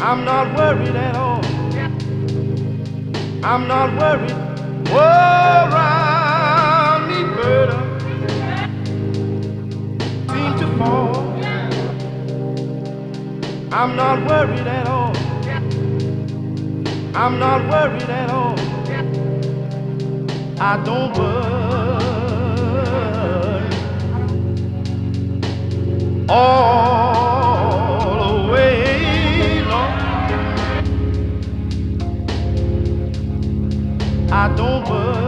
I'm not worried at all. I'm not worried. Whoa, around me, bird seem to fall. I'm not worried at all. I'm not worried at all. I don't worry all the way long. I don't worry.